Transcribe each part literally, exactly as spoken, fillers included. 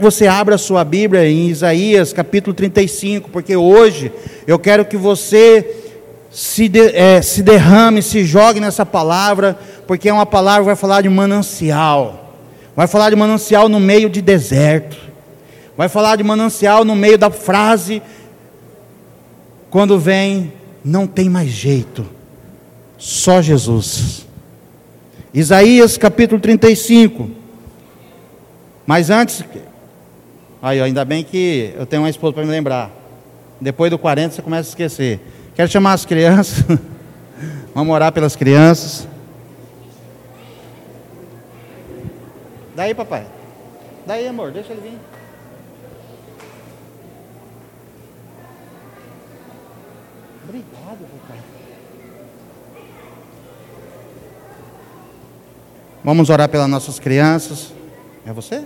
Você abra a sua Bíblia em Isaías capítulo trinta e cinco, porque hoje eu quero que você se, de, é, se derrame, se jogue nessa palavra, porque é uma palavra que vai falar de manancial, vai falar de manancial no meio de deserto, vai falar de manancial no meio da frase, quando vem, não tem mais jeito, só Jesus. Isaías capítulo trinta e cinco, mas antes... Aí, ainda bem que eu tenho uma esposa para me lembrar. Depois do quarenta você começa a esquecer. Quero chamar as crianças. Vamos orar pelas crianças. Daí, papai. Daí, amor, deixa ele vir. Obrigado, papai. Vamos orar pelas nossas crianças. É você?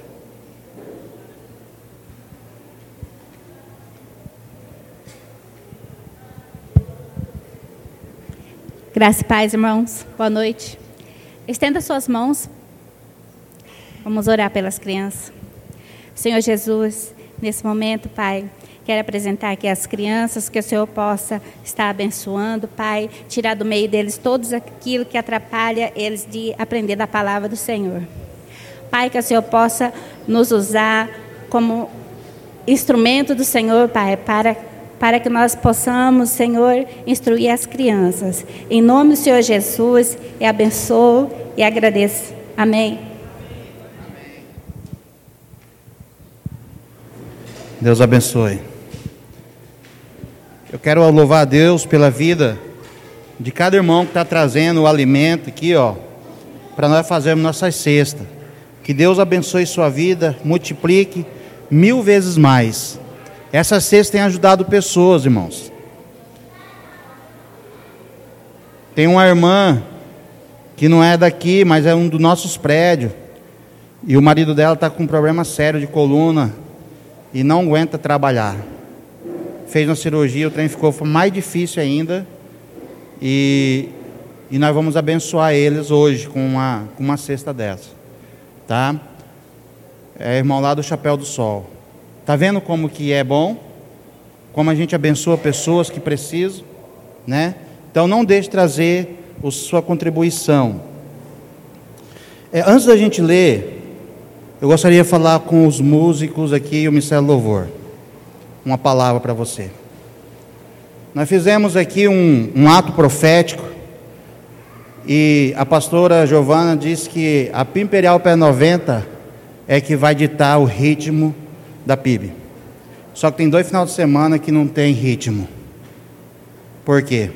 Graça e paz, irmãos. Boa noite. Estenda suas mãos. Vamos orar pelas crianças. Senhor Jesus, nesse momento, Pai, quero apresentar aqui as crianças, que o Senhor possa estar abençoando, Pai, tirar do meio deles todos aquilo que atrapalha eles de aprender da palavra do Senhor. Pai, que o Senhor possa nos usar como instrumento do Senhor, Pai, para para que nós possamos, Senhor, instruir as crianças. Em nome do Senhor Jesus, eu abençoo e agradeço. Amém. Deus abençoe. Eu quero louvar a Deus pela vida de cada irmão que está trazendo o alimento aqui, ó, para nós fazermos nossas cestas. Que Deus abençoe sua vida, multiplique mil vezes mais. Essa cesta tem ajudado pessoas, irmãos. Tem uma irmã que não é daqui, mas é um dos nossos prédios. E o marido dela está com um problema sério de coluna e não aguenta trabalhar. Fez uma cirurgia, o trem ficou mais difícil ainda. E, e nós vamos abençoar eles hoje com uma, com uma cesta dessa. Tá? É irmão lá do Chapéu do Sol. Está vendo como que é bom? Como a gente abençoa pessoas que precisam, né? Então não deixe de trazer a sua contribuição. É, antes da gente ler, eu gostaria de falar com os músicos aqui, o Ministério Louvor. Uma palavra para você. Nós fizemos aqui um, um ato profético, e a pastora Giovana disse que a P I B Imperial P noventa é que vai ditar o ritmo da P I B. Só que tem dois finais de semana que não tem ritmo. Por quê?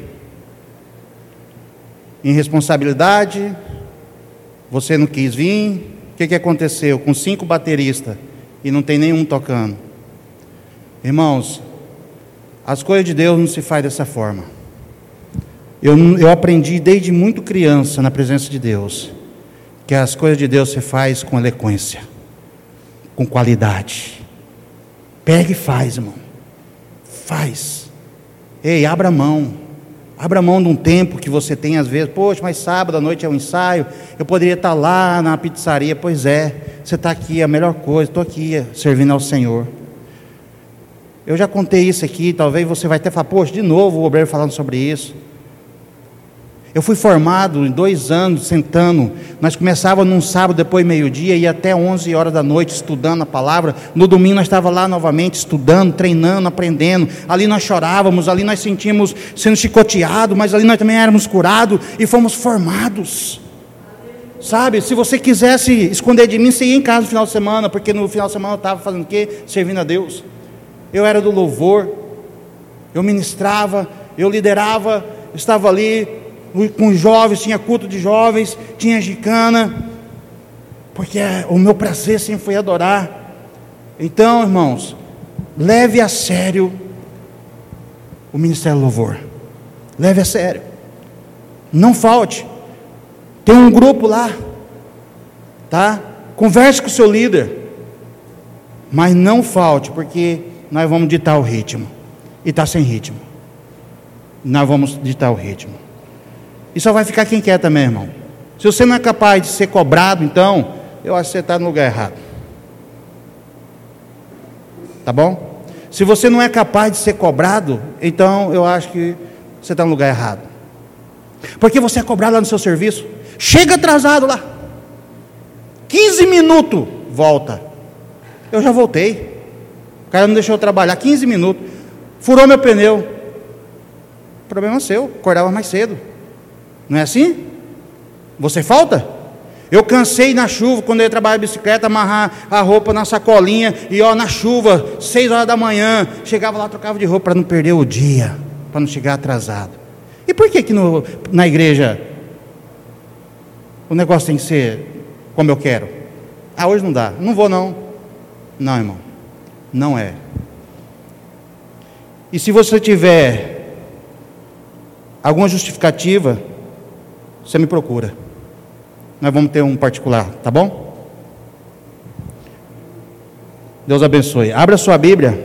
Irresponsabilidade, você não quis vir. O que, que aconteceu? Com cinco bateristas e não tem nenhum tocando. Irmãos, as coisas de Deus não se faz dessa forma. Eu, eu aprendi desde muito criança na presença de Deus, que as coisas de Deus se faz com eloquência, com qualidade. Pega e faz, irmão. Faz. Ei, abra mão. Abra mão de um tempo que você tem às vezes. Poxa, mas sábado à noite é um ensaio. Eu poderia estar lá na pizzaria. Pois é, você está aqui, é a melhor coisa. Estou aqui servindo ao Senhor. Eu já contei isso aqui. Talvez você vai até falar, poxa, de novo o obreiro falando sobre isso. Eu fui formado em dois anos, sentando. Nós começávamos num sábado, depois meio-dia, e até onze horas da noite, estudando a palavra. No domingo nós estávamos lá novamente, estudando, treinando, aprendendo. Ali nós chorávamos, ali nós sentíamos sendo chicoteados, mas ali nós também éramos curados e fomos formados. Sabe, se você quisesse esconder de mim, você ia em casa no final de semana, porque no final de semana eu estava fazendo o quê? Servindo a Deus. Eu era do louvor, eu ministrava, eu liderava, estava ali com jovens, tinha culto de jovens, tinha gicana, porque o meu prazer sempre foi adorar. Então, irmãos, leve a sério o Ministério Louvor, leve a sério, não falte. Tem um grupo lá, tá? Converse com o seu líder, mas não falte, porque nós vamos ditar o ritmo, e está sem ritmo, nós vamos ditar o ritmo. E só vai ficar quem quer também, irmão. Se você não é capaz de ser cobrado, então, eu acho que você está no lugar errado. tá bom? Se você não é capaz de ser cobrado, então eu acho que você está no lugar errado. Porque você é cobrado lá no seu serviço, chega atrasado lá, quinze minutos, volta. Eu já voltei, o cara não deixou eu trabalhar, quinze minutos, furou meu pneu. Problema seu, acordava mais cedo. Não é assim? Você falta? Eu cansei na chuva, quando eu ia trabalhar de bicicleta, amarrar a roupa na sacolinha, e ó, na chuva, seis horas da manhã, chegava lá, trocava de roupa para não perder o dia, para não chegar atrasado. E por que que no, na igreja o negócio tem que ser como eu quero? Ah, hoje não dá, não vou não. Não, irmão, não é. E se você tiver alguma justificativa, você me procura. Nós vamos ter um particular, tá bom? Deus abençoe. Abra sua Bíblia.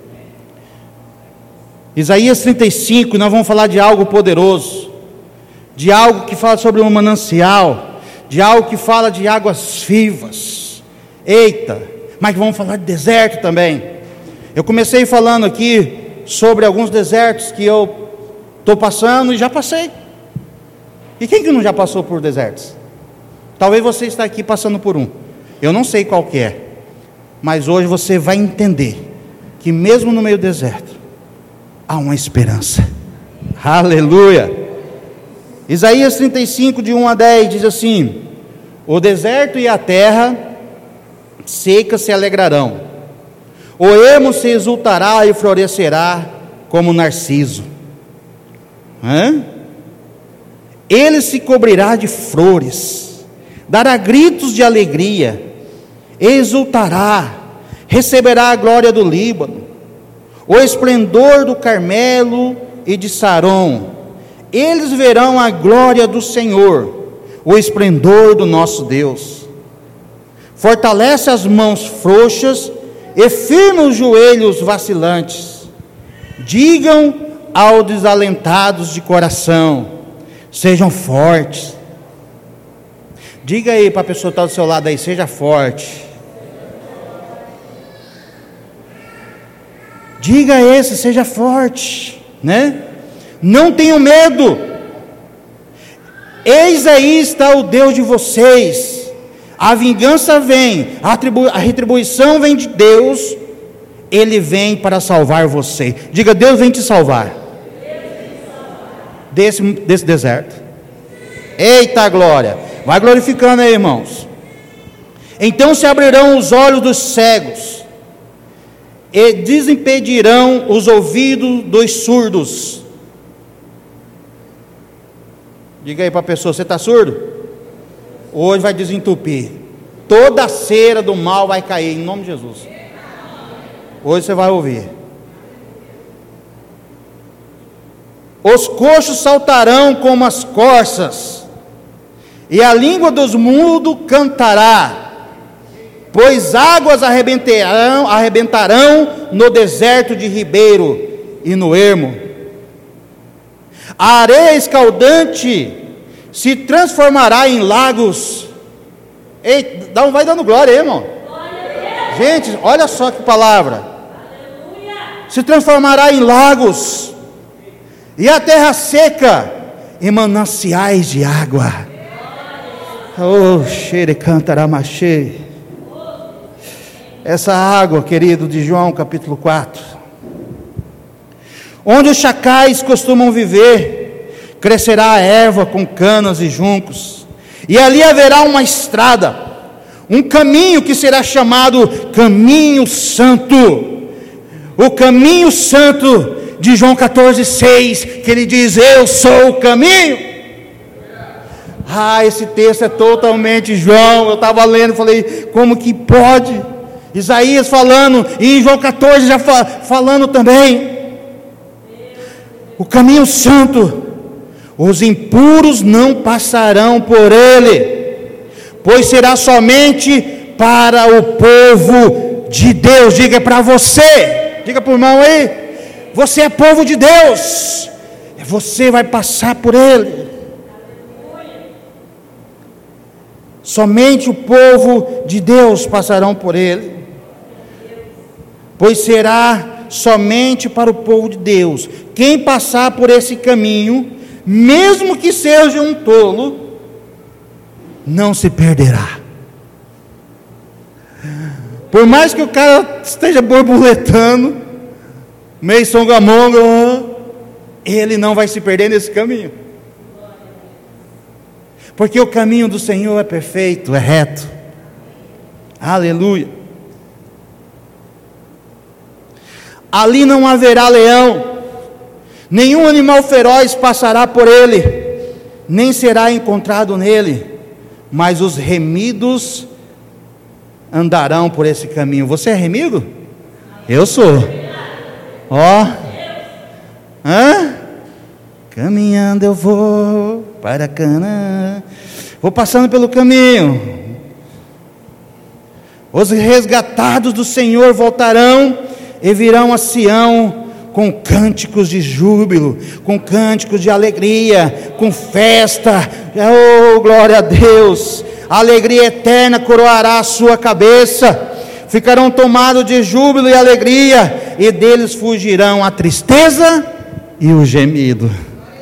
Isaías trinta e cinco, nós vamos falar de algo poderoso, de algo que fala sobre um manancial, de algo que fala de águas vivas. Eita, mas vamos falar de deserto também. Eu comecei falando aqui sobre alguns desertos que eu estou passando e já passei. E quem que não já passou por desertos? Talvez você está aqui passando por um. Eu não sei qual que é, mas hoje você vai entender que mesmo no meio do deserto há uma esperança. Aleluia. Isaías trinta e cinco, de um a dez, diz assim: o deserto e a terra seca se alegrarão, o ermo se exultará e florescerá como narciso. Hã? Ele se cobrirá de flores, dará gritos de alegria, exultará, receberá a glória do Líbano, o esplendor do Carmelo e de Saron. Eles verão a glória do Senhor, o esplendor do nosso Deus. Fortalece as mãos frouxas e firma os joelhos vacilantes. Digam aos desalentados de coração: sejam fortes. Diga aí para a pessoa que está do seu lado aí: seja forte. Diga a esse: seja forte, né? Não tenham medo. Eis aí está o Deus de vocês. A vingança vem, a, atribu- a retribuição vem de Deus. Ele vem para salvar você. Diga: Deus vem te salvar, desse, desse deserto. Eita glória! Vai glorificando aí, irmãos. Então se abrirão os olhos dos cegos e desimpedirão os ouvidos dos surdos. Diga aí para a pessoa: você está surdo? Hoje vai desentupir. Toda a cera do mal vai cair em nome de Jesus. Hoje você vai ouvir. Os coxos saltarão como as corças, e a língua dos mudos cantará, pois águas arrebentarão, arrebentarão no deserto de Ribeiro e no ermo. A areia escaldante se transformará em lagos. Ei, dá um, vai dando glória aí, irmão. Gente, olha só que palavra. Se transformará em lagos, e a terra seca em mananciais de água. Oh, xere cantaramache. Essa água, querido, de João capítulo quatro, onde os chacais costumam viver, crescerá a erva com canas e juncos, e ali haverá uma estrada, um caminho que será chamado Caminho Santo. O caminho santo de João catorze, seis, que ele diz: eu sou o caminho. Ah, esse texto é totalmente João. Eu estava lendo, falei: como que pode? Isaías falando, e em João catorze já fa- falando também. O caminho santo, os impuros não passarão por ele, pois será somente para o povo de Deus. Diga para você, diga para o irmão aí: você é povo de Deus, você vai passar por ele. Somente o povo de Deus passarão por ele. pois será somente para o povo de Deus. Quem passar por esse caminho, mesmo que seja um tolo, não se perderá. Por mais que o cara esteja borboletando, meio songamonga, ele não vai se perder nesse caminho. Porque o caminho do Senhor é perfeito, é reto. Aleluia. Ali não haverá leão, nenhum animal feroz passará por ele, nem será encontrado nele, mas os remidos andarão por esse caminho. Você é remido? Eu sou. Ó, hã? Caminhando eu vou para Canaã, vou passando pelo caminho. Os resgatados do Senhor voltarão e virão a Sião com cânticos de júbilo, com cânticos de alegria, com festa. Oh, glória a Deus! A alegria eterna coroará a sua cabeça. Ficarão tomados de júbilo e alegria, e deles fugirão a tristeza e o gemido.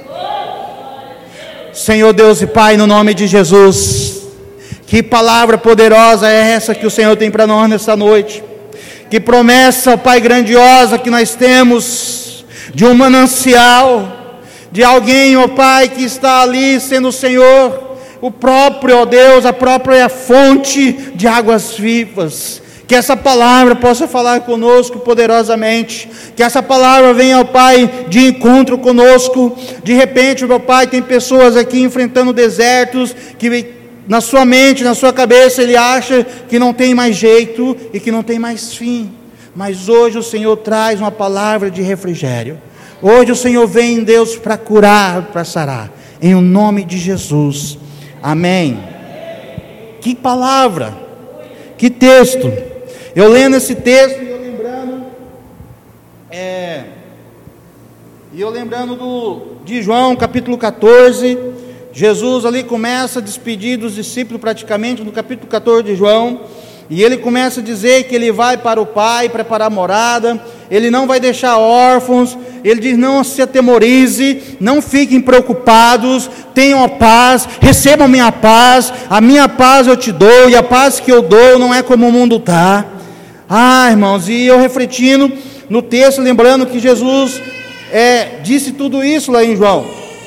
Senhor Deus e Pai, no nome de Jesus, que palavra poderosa é essa que o Senhor tem para nós nessa noite? Que promessa, Pai, grandiosa que nós temos de um manancial, de alguém, ó Pai, que está ali sendo o Senhor, o próprio, ó Deus, a própria fonte de águas vivas. Que essa palavra possa falar conosco poderosamente, que essa palavra venha, ó Pai, de encontro conosco. De repente, meu Pai, tem pessoas aqui enfrentando desertos, que na sua mente, na sua cabeça, ele acha que não tem mais jeito e que não tem mais fim. Mas hoje o Senhor traz uma palavra de refrigério. Hoje o Senhor vem, Deus, para curar, para sarar, em o nome de Jesus. Amém. Que palavra, que texto. Eu lendo esse texto e eu lembrando, é, e eu lembrando do, de João capítulo catorze, Jesus ali começa a despedir dos discípulos praticamente no capítulo catorze de João, e ele começa a dizer que ele vai para o Pai preparar morada, ele não vai deixar órfãos, ele diz: não se atemorize, não fiquem preocupados, tenham a paz, recebam a minha paz, a minha paz eu te dou, e a paz que eu dou não é como o mundo está. Ah, irmãos, e eu refletindo no texto, lembrando que Jesus é, disse tudo isso lá em João.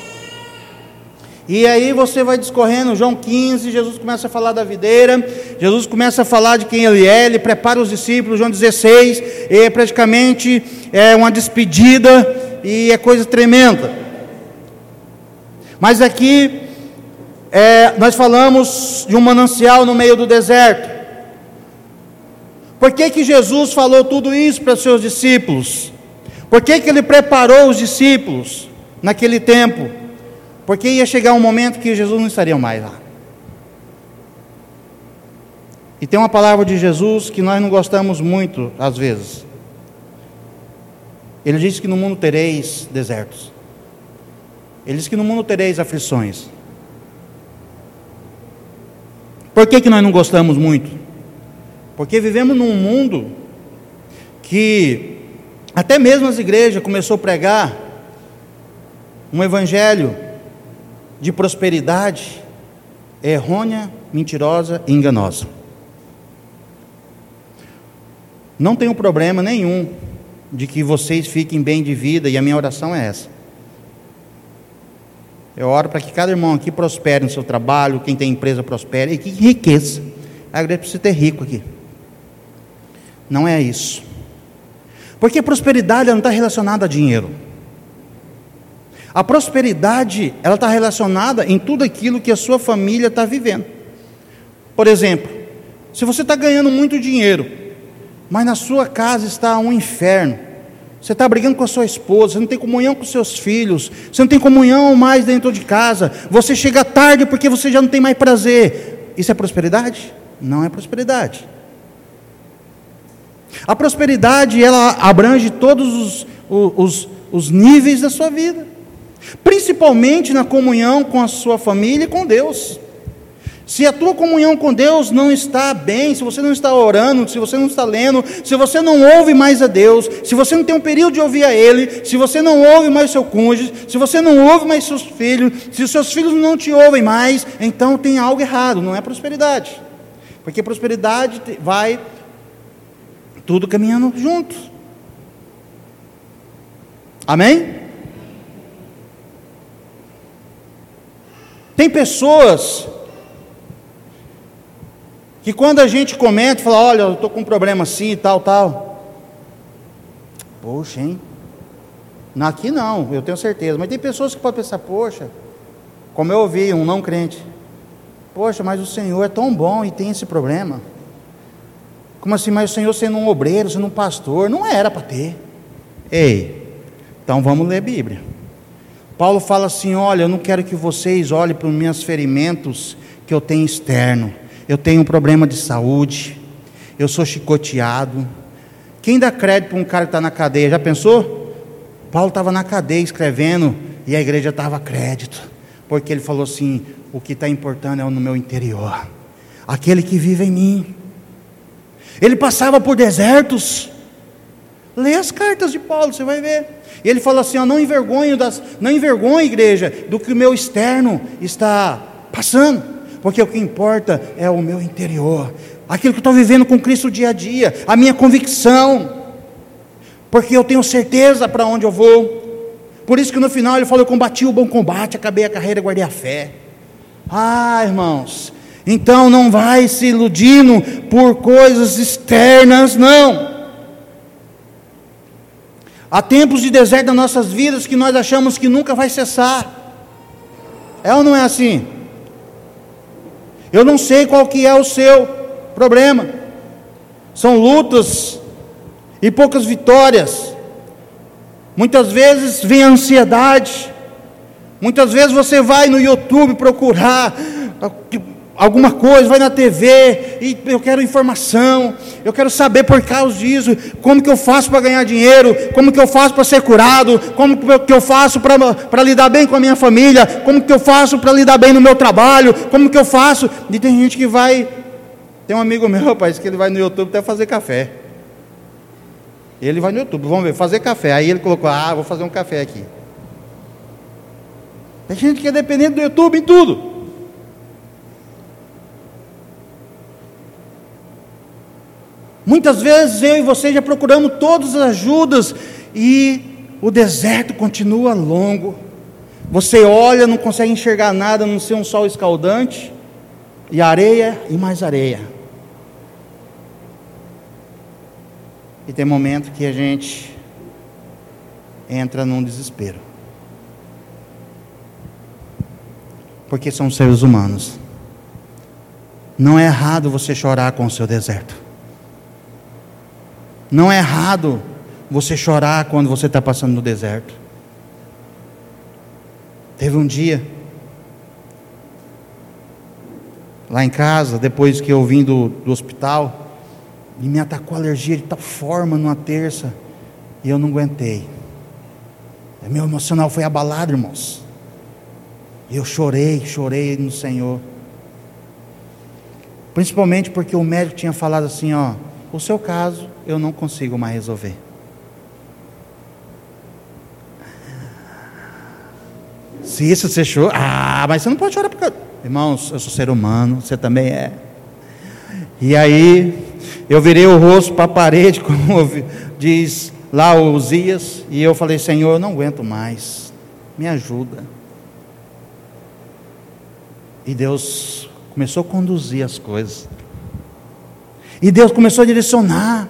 E aí você vai discorrendo, João quinze, Jesus começa a falar da videira, Jesus começa a falar de quem ele é, ele prepara os discípulos. João dezesseis, é praticamente é uma despedida, e é coisa tremenda. Mas aqui, é, nós falamos de um manancial no meio do deserto. Por que que Jesus falou tudo isso para os seus discípulos? Por que que ele preparou os discípulos naquele tempo? Porque ia chegar um momento que Jesus não estaria mais lá. E tem uma palavra de Jesus que nós não gostamos muito, às vezes. Ele disse que no mundo tereis desertos. Ele disse que no mundo tereis aflições. Por que que nós não gostamos muito? Porque vivemos num mundo que até mesmo as igrejas começou a pregar um evangelho de prosperidade errônea, mentirosa e enganosa. Não tenho problema nenhum de que vocês fiquem bem de vida, e a minha oração é essa. Eu oro para que cada irmão aqui prospere no seu trabalho, quem tem empresa prospere, e que enriqueça. A igreja precisa ter rico aqui. Não é isso. Porque a prosperidade ela não está relacionada a dinheiro. A prosperidade ela está relacionada em tudo aquilo que a sua família está vivendo. Por exemplo, se você está ganhando muito dinheiro, mas na sua casa está um inferno, você está brigando com a sua esposa, você não tem comunhão com os seus filhos, você não tem comunhão mais dentro de casa, você chega tarde porque você já não tem mais prazer. Isso é prosperidade? Não é prosperidade. A prosperidade, ela abrange todos os, os, os níveis da sua vida, principalmente na comunhão com a sua família e com Deus. Se a tua comunhão com Deus não está bem, se você não está orando, se você não está lendo, se você não ouve mais a Deus, se você não tem um período de ouvir a Ele, se você não ouve mais o seu cônjuge, se você não ouve mais seus filhos, se os seus filhos não te ouvem mais, então tem algo errado, não é prosperidade. Porque prosperidade vai tudo caminhando juntos. Amém? Tem pessoas que quando a gente comenta, fala, olha, eu estou com um problema assim, tal, tal. Poxa, hein? Aqui não, eu tenho certeza. Mas tem pessoas que podem pensar, poxa, como eu ouvi um não crente, poxa, mas o Senhor é tão bom e tem esse problema. Como assim, mas o Senhor sendo um obreiro, sendo um pastor, não era para ter. Ei, então vamos ler a Bíblia. Paulo fala assim, olha, eu não quero que vocês olhem para os meus ferimentos que eu tenho externo. Eu tenho um problema de saúde, eu sou chicoteado. Quem dá crédito para um cara que está na cadeia? Já pensou? Paulo estava na cadeia escrevendo e a igreja estava a crédito, porque ele falou assim, o que está importando é no meu interior, aquele que vive em mim. Ele passava por desertos. Lê as cartas de Paulo, você vai ver. E ele fala assim, ó, não envergonhe das, não envergonhe, igreja, do que o meu externo está passando, porque o que importa é o meu interior, aquilo que eu estou vivendo com Cristo dia a dia, a minha convicção, porque eu tenho certeza para onde eu vou. Por isso que no final ele falou, eu combati o bom combate, acabei a carreira, guardei a fé. Ah, irmãos, então não vai se iludindo por coisas externas, não. Há tempos de deserto nas nossas vidas que nós achamos que nunca vai cessar. É ou não é assim? Eu não sei qual que é o seu problema. São lutas e poucas vitórias. Muitas vezes vem a ansiedade. Muitas vezes você vai no YouTube procurar alguma coisa, vai na T V e eu quero informação, eu quero saber por causa disso, como que eu faço para ganhar dinheiro, como que eu faço para ser curado, como que eu faço para lidar bem com a minha família, como que eu faço para lidar bem no meu trabalho, como que eu faço. E tem gente que vai, tem um amigo meu, rapaz, que ele vai no YouTube até fazer café. Ele vai no YouTube, vamos ver, fazer café. Aí ele colocou, ah, vou fazer um café aqui. Tem gente que é dependente do YouTube em tudo. Muitas vezes eu e você já procuramos todas as ajudas e o deserto continua longo. Você olha, não consegue enxergar nada, a não ser um sol escaldante e areia e mais areia. E tem momento que a gente entra num desespero, porque são seres humanos. Não é errado você chorar com o seu deserto. Não é errado você chorar quando você está passando no deserto. Teve um dia, lá em casa, depois que eu vim do, do hospital, e me atacou a alergia de tal forma numa terça, e eu não aguentei. Meu emocional foi abalado, irmãos. E eu chorei, chorei no Senhor. Principalmente porque o médico tinha falado assim, ó, o seu caso eu não consigo mais resolver. Se isso você chora, ah, mas você não pode chorar porque... Irmãos, eu sou ser humano, você também é. E aí, eu virei o rosto para a parede, como diz lá o Uzias, e eu falei, Senhor, eu não aguento mais, me ajuda. E Deus começou a conduzir as coisas. E Deus começou a direcionar.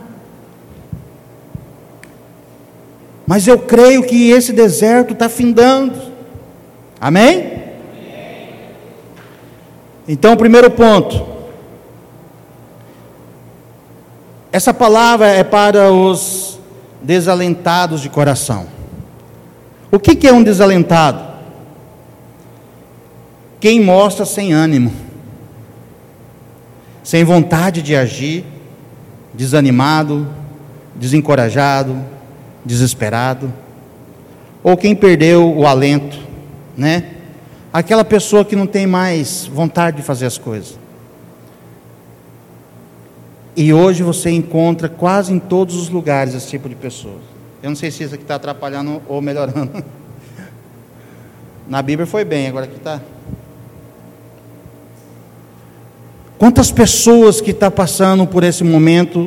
Mas eu creio que esse deserto está findando. Amém? Amém? Então, primeiro ponto. Essa palavra é para os desalentados de coração. O que, que é um desalentado? Quem mostra sem ânimo, sem vontade de agir, desanimado, desencorajado, desesperado, ou quem perdeu o alento, né? aquela pessoa que não tem mais vontade de fazer as coisas. E hoje você encontra quase em todos os lugares esse tipo de pessoas. Eu não sei se isso aqui está atrapalhando ou melhorando. Na Bíblia foi bem, agora aqui está. Quantas pessoas que estão passando por esse momento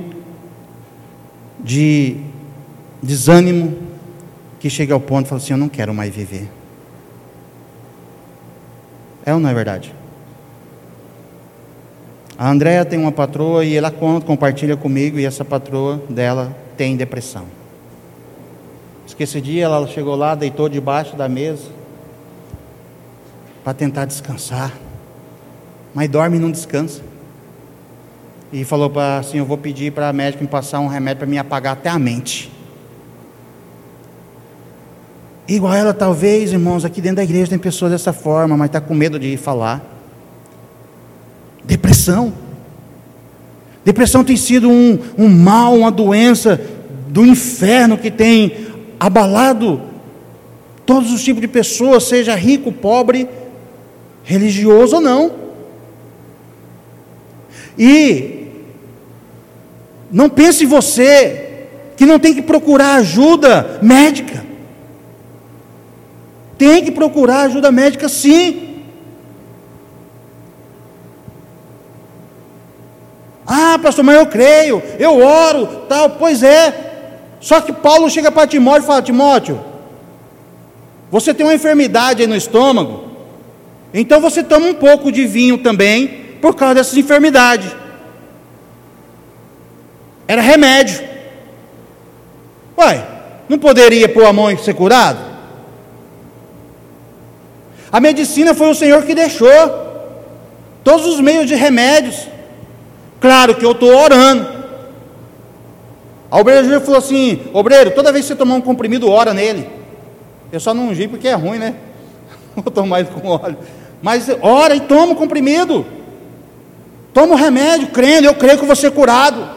de desânimo, que chega ao ponto e fala assim, eu não quero mais viver. É ou não é verdade? A Andréa tem uma patroa e ela conta, compartilha comigo, e essa patroa dela tem depressão. Diz que esse dia ela chegou lá, deitou debaixo da mesa para tentar descansar, mas dorme e não descansa. E falou para assim, eu vou pedir para a médica me passar um remédio para me apagar até a mente. Igual ela, talvez, irmãos, aqui dentro da igreja tem pessoas dessa forma, mas está com medo de ir falar. Depressão. Depressão tem sido um, um mal, uma doença do inferno que tem abalado todos os tipos de pessoas, seja rico, pobre, religioso ou não. E não pense você que não tem que procurar ajuda médica. Tem que procurar ajuda médica, sim. Ah, pastor, mas eu creio, eu oro, tal. Pois é. Só que Paulo chega para Timóteo e fala, Timóteo, você tem uma enfermidade aí no estômago, então você toma um pouco de vinho também, por causa dessas enfermidades. Era remédio. Ué, não poderia pôr a mão e ser curado? A medicina foi o Senhor que deixou todos os meios de remédios. Claro que eu estou orando. A obreira falou assim, obreiro, toda vez que você tomar um comprimido, ora nele. Eu só não ungi porque é ruim, né? Vou tomar isso com óleo. Mas ora e toma o comprimido. Toma o remédio, crendo, eu creio que eu vou ser curado.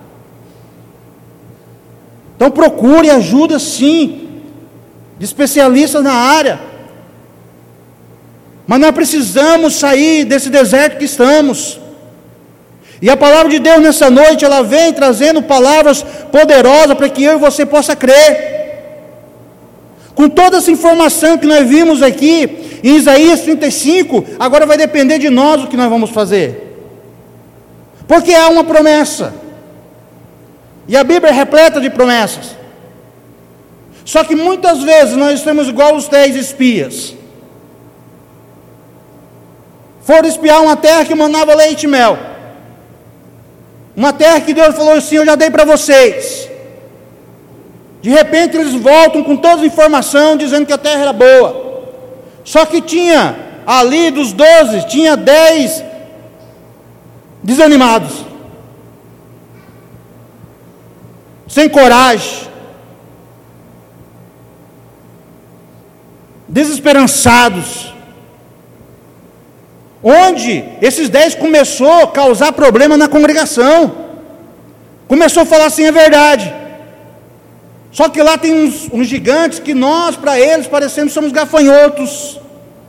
Então procure ajuda sim, de especialistas na área. Mas nós precisamos sair desse deserto que estamos. E a palavra de Deus nessa noite, ela vem trazendo palavras poderosas para que eu e você possa crer. Com toda essa informação que nós vimos aqui em Isaías trinta e cinco, agora vai depender de nós o que nós vamos fazer. Porque há uma promessa. E a Bíblia é repleta de promessas. Só que muitas vezes nós estamos igual os dez espias. Foram espiar uma terra que mandava leite e mel. Uma terra que Deus falou assim, eu já dei para vocês. De repente eles voltam com toda a informação, dizendo que a terra era boa. Só que tinha, ali dos doze, tinha dez desanimados. Sem coragem. Desesperançados. Onde esses dez começou a causar problema na congregação. Começou a falar assim, é verdade. Só que lá tem uns, uns gigantes que nós, para eles, parecemos somos gafanhotos.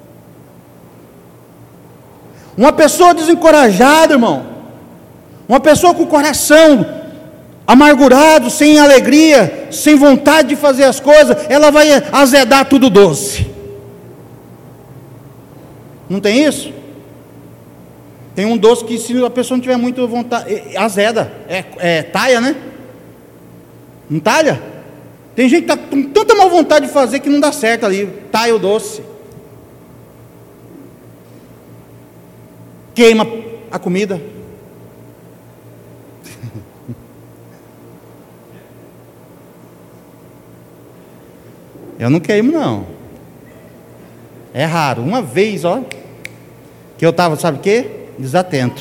Uma pessoa desencorajada, irmão. Uma pessoa com o coração amargurado, sem alegria, sem vontade de fazer as coisas, ela vai azedar tudo doce. Não tem isso? Tem um doce que, se a pessoa não tiver muita vontade, azeda, é, é talha, né? Não talha? Tem gente que está com tanta má vontade de fazer que não dá certo ali, talha o doce. Queima a comida. Eu não queimo, não. É raro. Uma vez, ó, que eu estava, sabe o quê? Desatento,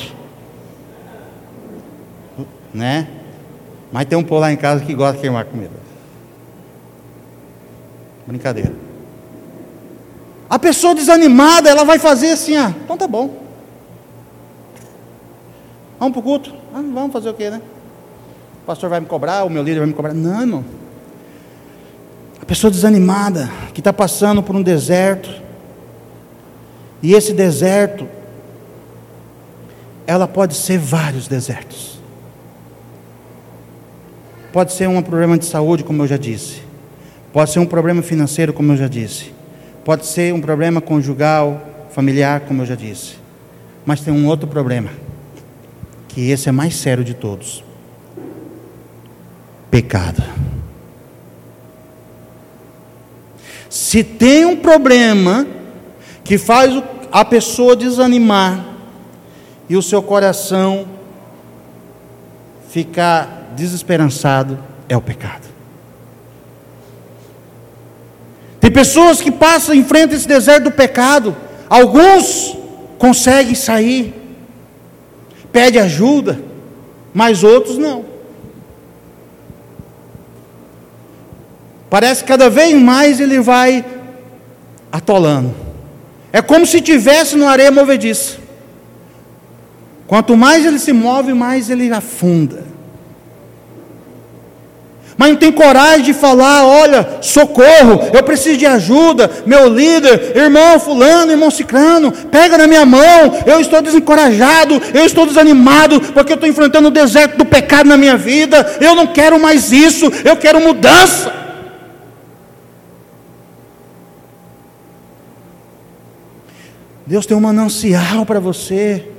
né? Mas tem um povo lá em casa que gosta de queimar comida. Brincadeira. A pessoa desanimada, ela vai fazer assim, ah, então tá bom. Vamos pro culto? Ah, vamos fazer o quê, né? O pastor vai me cobrar, o meu líder vai me cobrar. Não, irmão. A pessoa desanimada, que está passando por um deserto, E esse deserto, ela pode ser vários desertos. Pode ser um problema de saúde, como eu já disse. Pode ser um problema financeiro, como eu já disse. Pode ser um problema conjugal, familiar, como eu já disse. Mas tem um outro problema, que esse é mais sério de todos: pecado. Se tem um problema que faz a pessoa desanimar e o seu coração ficar desesperançado, é o pecado. Tem pessoas que passam em frente a esse deserto do pecado. Alguns conseguem sair, pedem ajuda, mas outros não. Parece que cada vez mais ele vai atolando. É como se estivesse numa areia movediça. Quanto mais ele se move, mais ele afunda. Mas não tem coragem de falar: olha, socorro, eu preciso de ajuda, meu líder, irmão fulano, irmão ciclano, pega na minha mão, eu estou desencorajado, eu estou desanimado, porque eu estou enfrentando o deserto do pecado na minha vida, eu não quero mais isso, eu quero mudança. Deus tem um manancial para você.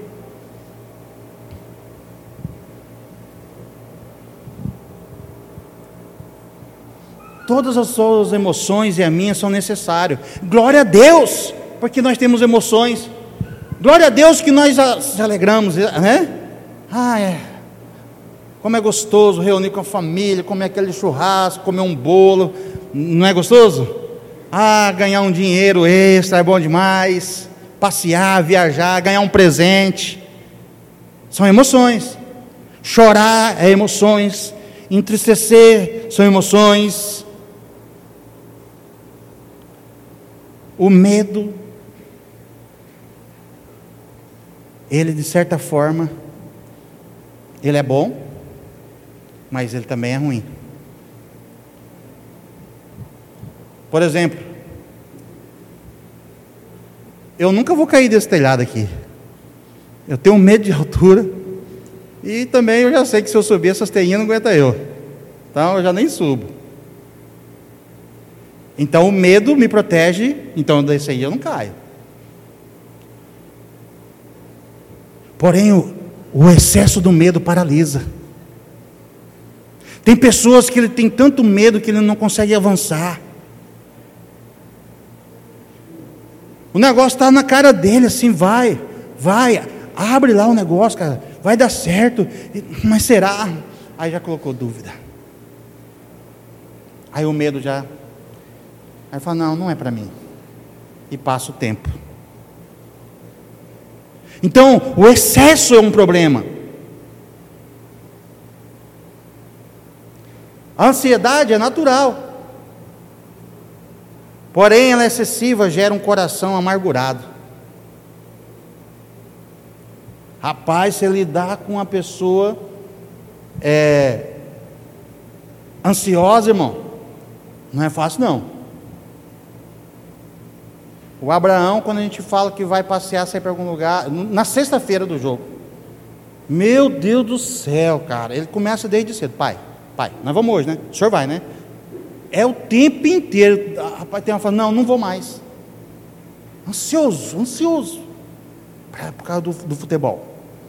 Todas as suas emoções e a minha são necessárias. Glória a Deus, porque nós temos emoções. Glória a Deus que nós nos alegramos, né? Ah, é. Como é gostoso reunir com a família, comer aquele churrasco, comer um bolo. Não é gostoso? Ah, ganhar um dinheiro extra é bom demais. Passear, viajar, ganhar um presente. São emoções. Chorar é emoções. Entristecer são emoções. O medo, ele de certa forma, ele é bom, mas ele também é ruim. Por exemplo, eu nunca vou cair desse telhado aqui. Eu tenho medo de altura. E também eu já sei que se eu subir essas teinhas não aguenta eu. Então eu já nem subo. Então o medo me protege. Então desse aí eu não caio. Porém o, o excesso do medo paralisa. Tem pessoas que ele tem tanto medo que ele não consegue avançar. O negócio está na cara dele, assim, vai, vai, abre lá o negócio, cara, vai dar certo, mas será? Aí já colocou dúvida. Aí o medo já, aí fala: não, não é para mim. E passa o tempo. Então, o excesso é um problema. A ansiedade é natural. Porém, ela é excessiva, gera um coração amargurado. Rapaz, se lidar com uma pessoa é, ansiosa, irmão, não é fácil não. O Abraão, quando a gente fala que vai passear, sair para algum lugar, na sexta-feira do jogo, meu Deus do céu, cara, ele começa desde cedo: pai, pai, nós vamos hoje, né? O senhor vai, né? É o tempo inteiro. Rapaz, tem uma fala: não, não vou mais. Ansioso, ansioso. Pra, por causa do, do futebol.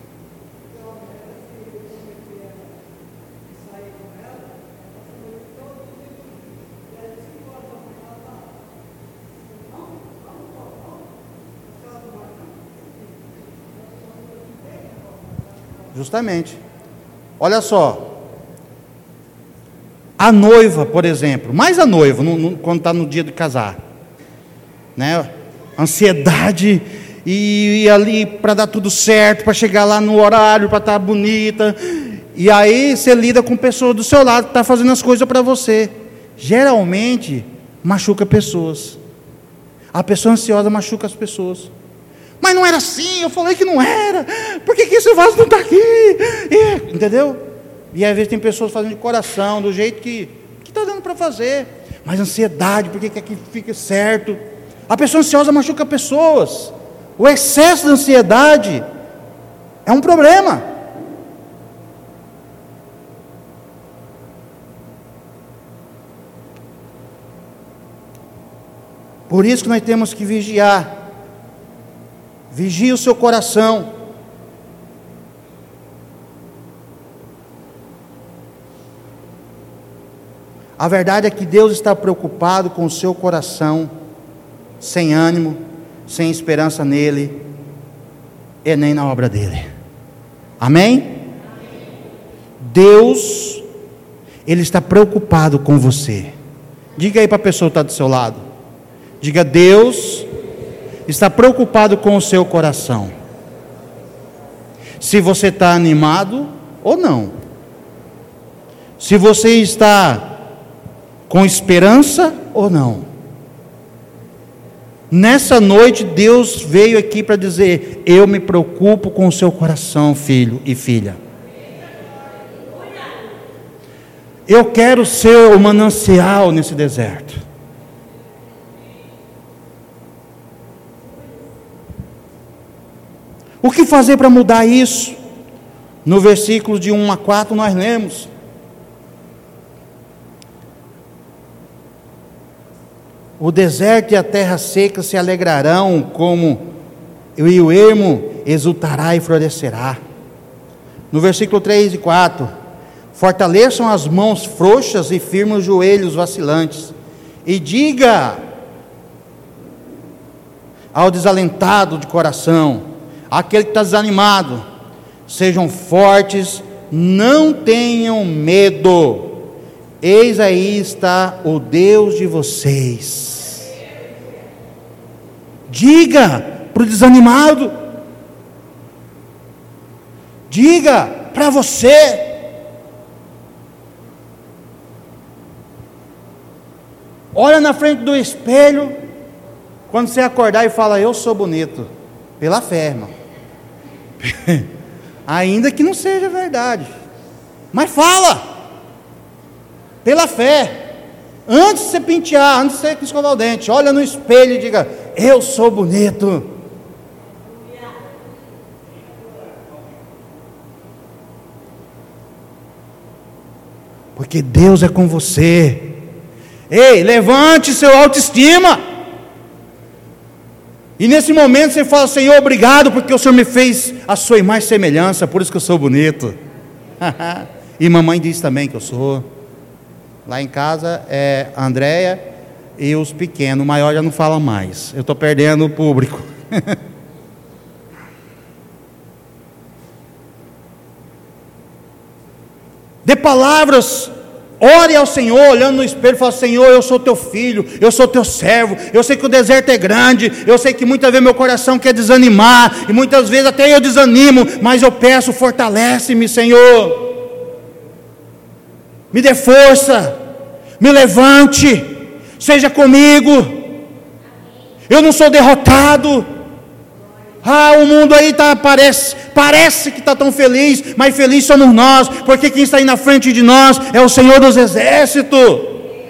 Justamente. Olha só. A noiva, por exemplo, mais a noiva, no, no, quando está no dia de casar, né? Ansiedade, e, e ali para dar tudo certo, para chegar lá no horário, para estar bonita, e aí você lida com pessoas do seu lado que está fazendo as coisas para você. Geralmente machuca pessoas. A pessoa ansiosa machuca as pessoas. Mas não era assim, eu falei que não era. Por que, que esse vaso não está aqui? E, entendeu? E às vezes tem pessoas fazendo de coração, do jeito que está dando para fazer. Mas ansiedade, porque quer que fique certo. A pessoa ansiosa machuca pessoas. O excesso de ansiedade é um problema. Por isso que nós temos que vigiar. Vigie o seu coração. A verdade é que Deus está preocupado com o seu coração, sem ânimo, sem esperança nele, e nem na obra dele. Amém? Amém. Deus, Ele está preocupado com você. Diga aí para a pessoa que está do seu lado. Diga: Deus está preocupado com o seu coração. Se você está animado ou não. Se você está com esperança ou não. Nessa noite Deus veio aqui para dizer: eu me preocupo com o seu coração, filho e filha. Eu quero ser o manancial nesse deserto. O que fazer para mudar isso? No versículo de um a quatro nós lemos: o deserto e a terra seca se alegrarão, como e o ermo exultará e florescerá. No versículo três e quatro: fortaleçam as mãos frouxas e firmem os joelhos vacilantes, e diga ao desalentado de coração, aquele que está desanimado: sejam fortes, não tenham medo, eis aí está o Deus de vocês. Diga para o desanimado, diga para você: olha na frente do espelho, quando você acordar e fala: eu sou bonito, pela fé, irmão. Ainda que não seja verdade, mas fala, pela fé. Antes de você pentear, antes de você escovar o dente, olha no espelho e diga: eu sou bonito. Porque Deus é com você. Ei, levante seu autoestima. E nesse momento você fala: Senhor, obrigado, porque o Senhor me fez a sua imagem e semelhança, por isso que eu sou bonito. E mamãe diz também que eu sou. Lá em casa é a Andréia e os pequenos, o maior já não fala mais. Eu estou perdendo o público. Dê palavras. Ore ao Senhor, olhando no espelho, e fala: Senhor, eu sou teu filho, eu sou teu servo, eu sei que o deserto é grande, eu sei que muitas vezes meu coração quer desanimar, e muitas vezes até eu desanimo, mas eu peço: fortalece-me, Senhor, me dê força, me levante, seja comigo, eu não sou derrotado. Ah, o mundo aí tá, parece, parece que está tão feliz, mas feliz somos nós, porque quem está aí na frente de nós é o Senhor dos Exércitos.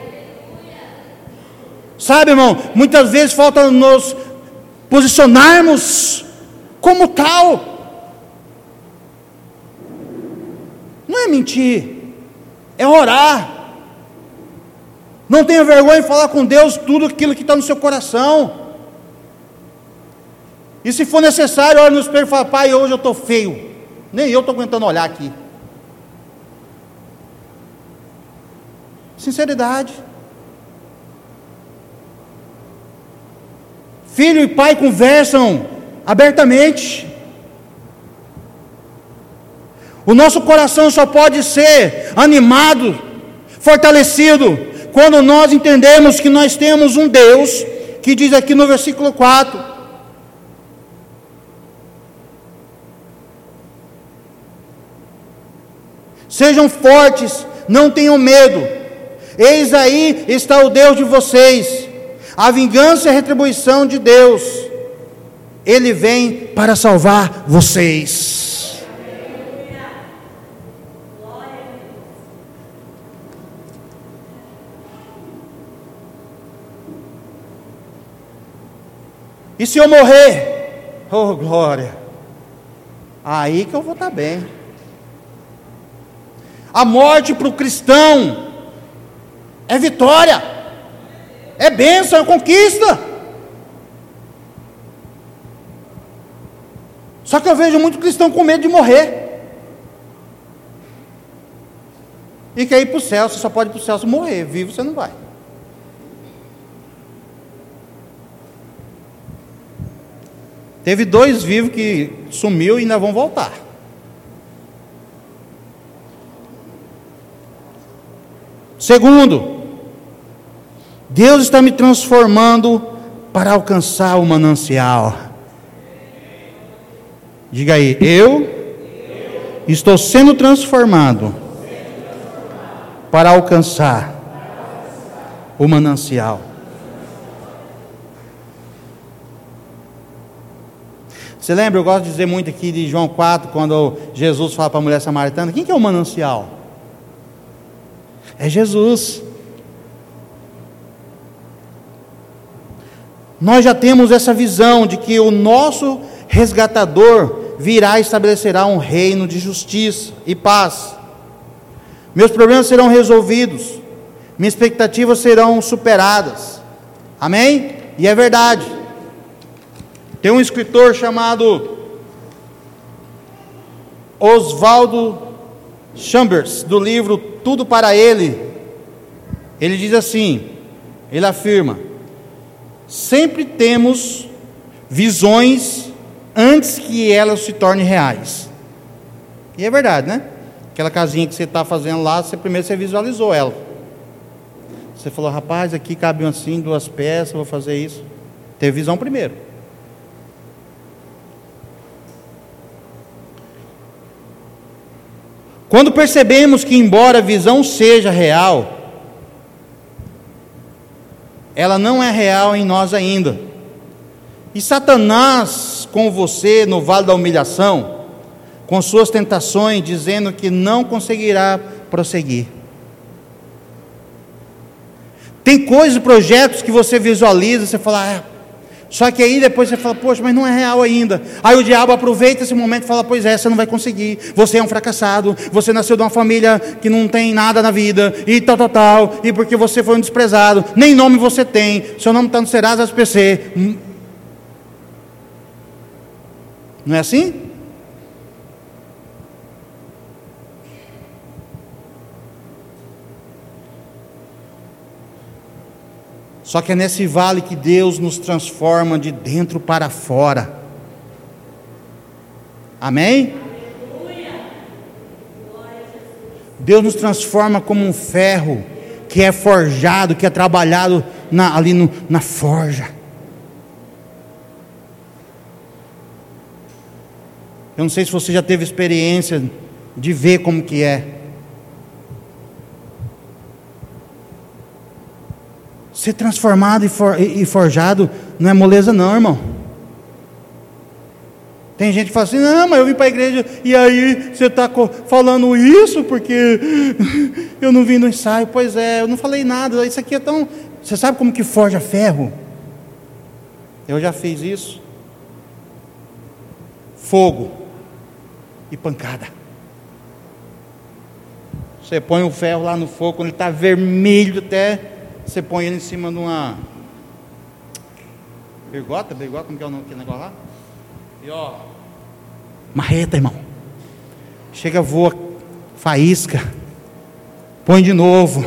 Sabe, irmão, muitas vezes falta nos posicionarmos como tal. Não é mentir, é orar. Não tenha vergonha de falar com Deus tudo aquilo que está no seu coração. E se for necessário, olha no espelho e fala: Pai, hoje eu estou feio, nem eu estou aguentando olhar aqui. Sinceridade. Filho e pai conversam abertamente. O nosso coração só pode ser animado, fortalecido, quando nós entendemos que nós temos um Deus, que diz aqui no versículo quatro: sejam fortes, não tenham medo, eis aí está o Deus de vocês, a vingança e a retribuição de Deus, Ele vem para salvar vocês. E se eu morrer, Oh, glória! Aí que eu vou estar bem. A morte para o cristão é vitória, é bênção, é conquista. Só que eu vejo muito cristão com medo de morrer. E quer ir para o céu, você só pode ir para o céu se morrer, vivo você não vai. Teve dois vivos que sumiu e ainda vão voltar. Segundo, Deus está me transformando para alcançar o manancial. Diga aí, eu estou sendo transformado para alcançar o manancial. Você lembra, eu gosto de dizer muito aqui de João quatro, quando Jesus fala para a mulher samaritana, quem que é o manancial? É Jesus. Nós já temos essa visão de que o nosso resgatador virá e estabelecerá um reino de justiça e paz. Meus problemas serão resolvidos, minhas expectativas serão superadas. Amém? E é verdade. Tem um escritor chamado Oswaldo Chambers, do livro Tudo para Ele. Ele diz assim, ele afirma: sempre temos visões antes que elas se tornem reais. E é verdade, né? Aquela casinha que você está fazendo lá, você, primeiro você visualizou ela. Você falou, rapaz, aqui cabe assim, duas peças, vou fazer isso. Teve visão primeiro. Quando percebemos que, embora a visão seja real, ela não é real em nós ainda. E Satanás com você no vale da humilhação, com suas tentações, dizendo que não conseguirá prosseguir. Tem coisas, projetos que você visualiza, você fala, ah, só que aí depois você fala, poxa, mas não é real ainda. Aí o diabo aproveita esse momento e fala, pois é, você não vai conseguir, você é um fracassado, você nasceu de uma família que não tem nada na vida, e tal, tal, tal, e porque você foi um desprezado, nem nome você tem, seu nome está no Serasa S P C. Não é assim? Só que é nesse vale que Deus nos transforma de dentro para fora. Amém? Deus nos transforma como um ferro que é forjado, que é trabalhado na, ali no, na forja. Eu não sei se você já teve experiência de ver como que é. Ser transformado e, for, e forjado não é moleza não, irmão. Tem gente que fala assim, não, mas eu vim para a igreja e aí você está falando isso porque eu não vim no ensaio. Pois é, eu não falei nada, isso aqui é tão... Você sabe como que forja ferro? Eu já fiz isso. Fogo e pancada. Você põe o ferro lá no fogo, quando ele está vermelho até... Você põe ele em cima de uma bergota, bergota, como que é o nome daquele negócio lá? E ó, marreta, irmão. Chega, voa, faísca. Põe de novo.